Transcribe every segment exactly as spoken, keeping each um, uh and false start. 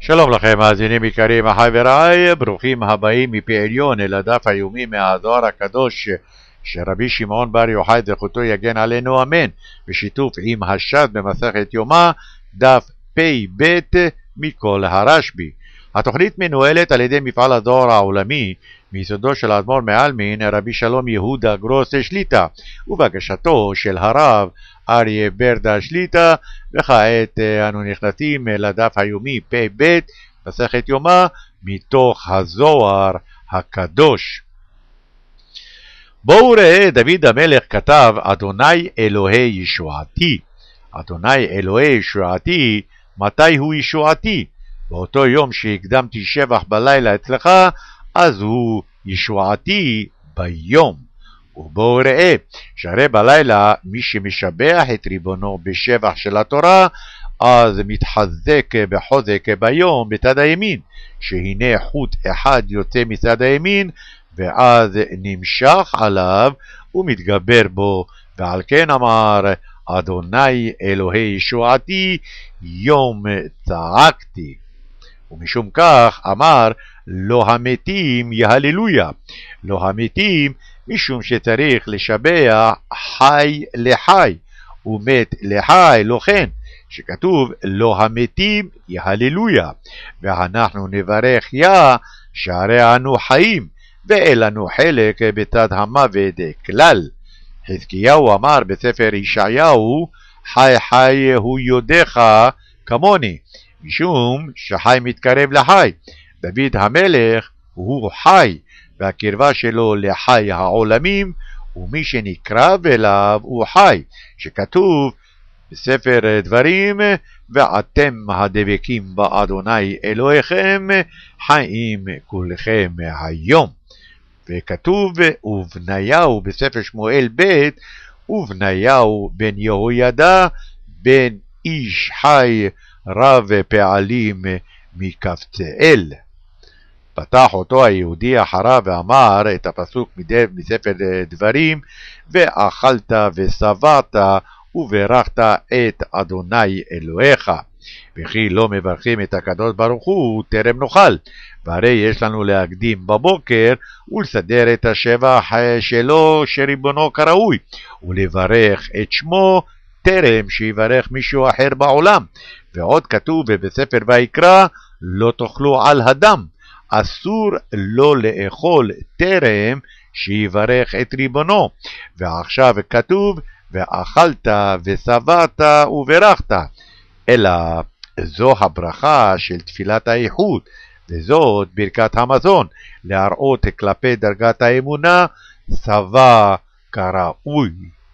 שלום לכם מאזינים יקרים, אחי ורעי, ברוכים הבאים מפי עליון אל הדף היומי מהזוהר הקדוש שרבי שמעון בר יוחאי זכותו יגן עלינו אמן, בשיתוף עם הש"ס במסכת יומא דף פ"ב מכל הרשב"י. התוכנית מנוהלת על ידי מפעל הזוהר העולמי מיסודו של האדמו"ר מעלמין רבי שלום יהודה גרוס שליט"א ובהגשתו של הרב אריה ברדה שליט"א. וכעת אנו נכנסים לדף היומי פ"ב מסכת יומא מתוך הזוהר הקדוש. בואו ראה, דוד המלך כתב אדוני אלוהי ישועתי. אדוני אלוהי ישועתי, מתי הוא ישועתי? באותו יום שהקדמתי שבח בלילה אצלך, אז הוא ישועתי ביום. ובואו ראה, שהרי בלילה מי שמשבח את ריבונו בשבח של התורה, אז מתחזק בחוזק ביום בצד הימין, שהנה חוט אחד יוצא מצד הימין, ואז נמשך עליו ומתגבר בו, ועל כן אמר אדוני אלוהי ישועתי יום צעקתי. ומשום כך אמר לא המתים יהללויה. לא המתים משום שצריך לשבח חי לחי ומת לחי, לא כן שכתוב לא המתים יהללויה. ואנחנו נברך יה שהרי אנו חיים ואין לנו חלק בצד המוות כלל. חזקיהו אמר בספר ישעיהו חי חי הוא יודך כמוני, משום שחי מתקרב לחי. דוד המלך הוא חי והקרבה שלו לחי העולמים, ומי שנקרב אליו הוא חי, שכתוב בספר דברים ואתם הדבקים באדוני אלוהיכם חיים כולכם היום. וכתוב ובניהו בספר שמואל ב' ובניהו בן יהוידע בן איש חי רב פעלים מקבצאל. פתח אותו היהודי אחריו ואמר את הפסוק מספר דברים ואכלת ושבעת וברכת את אדוני אלוהיך. וכי לא מברכים את הקדוש ברוך הוא טרם נאכל, והרי יש לנו להקדים בבוקר ולסדר את השבח שלו שריבונו כראוי, ולברך את שמו טרם שיברך מישהו אחר בעולם. ועוד כתוב בספר ויקרא לא תאכלו על הדם, אסור לא לאכול טרם שיברך את ריבונו. ועכשיו כתוב ואכלת ושבעת וברכת, אלא זו הברכה של תפילת האיחוד, וזאת ברכת המזון, להראות כלפי דרגת האמונה שבע כראוי.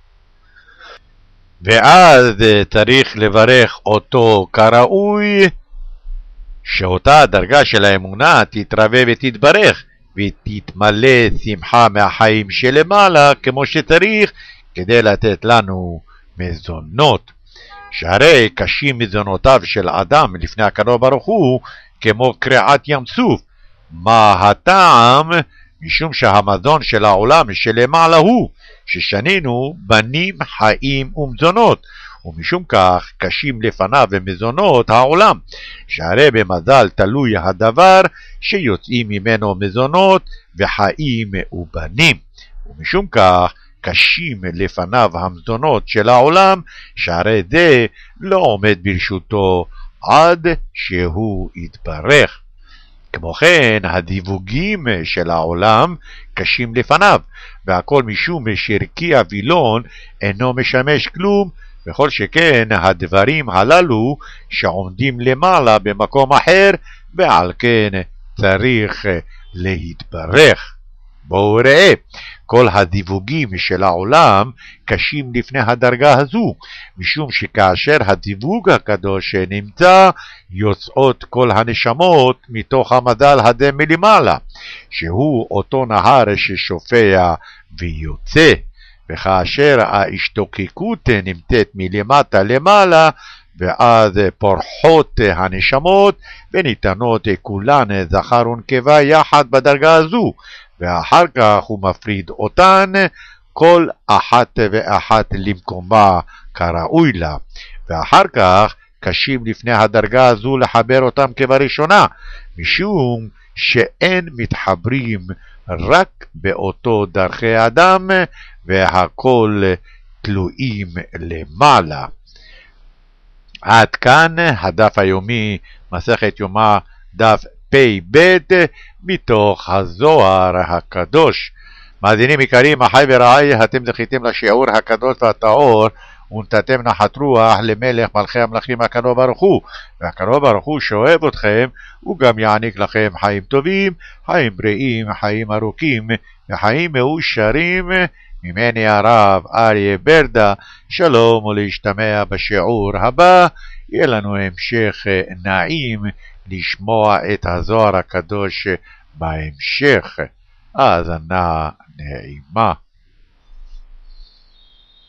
ואז צריך לברך אותו כראוי, שאותה הדרגה של האמונה תתרווה ותתברך ותתמלא שמחה מהחיים שלמעלה כמו שצריך, כדי לתת לנו מזונות. שהרי קשים מזונותיו של אדם לפני הקדוש ברוך הוא כמו קריעת ים סוף. מה הטעם? משום שהמזון של העולם שלמעלה הוא ששנינו בנים חיים ומזונות, ומשום כך קשים לפניו ומזונות העולם, שהרי במזל תלוי הדבר שיוצאים ממנו מזונות וחיים ובנים. ומשום כך קשים לפניו המזונות של העולם, שהרי זה לא עומד ברשותו עד שהוא יתברך. כמו כן הדיווגים של העולם קשים לפניו, והכל משום שרקיע וילון אינו משמש כלום, וכל שכן הדברים הללו שעומדים למעלה במקום אחר, ועל כן צריך להתברך. בואו ראה, כל הדיווגים של העולם קשים לפני הדרגה הזו, משום שכאשר הדיווג הקדוש נמצא, יוצאות כל הנשמות מתוך המזל הזה מלמעלה, שהוא אותו נהר ששופע ויוצא. וכאשר ההשתוקקות נמצאת מלמטה למעלה, ואז פורחות הנשמות וניתנות כולן זכר ונקבה יחד בדרגה הזו, ואחר כך הוא מפריד אותן כל אחת ואחת למקומה כראוי לה, ואחר כך קשים לפני הדרגה הזו לחבר אותם כבראשונה, משום שאין מתחברים רק באותו דרכי אדם, והכל תלויים למעלה. עד כאן הדף היומי, מסכת יומא, דף פי ב' מתוך הזוהר הקדוש. מאזינים יקרים, אחי ורעי, אתם זכיתם לשיעור הקדוש והטהור, ונתתם נחת רוח למלך מלכי המלכים הקדוש ברוך הוא, והקדוש ברוך הוא שאוהב אתכם, הוא גם יעניק לכם חיים טובים, חיים בריאים, חיים ארוכים, וחיים מאושרים. ממני הרב אריה ברדה, שלום ולהשתמע בשיעור הבא. יהיה לנו המשך נעים לשמוע את הזוהר הקדוש בהמשך. האזנה נעימה.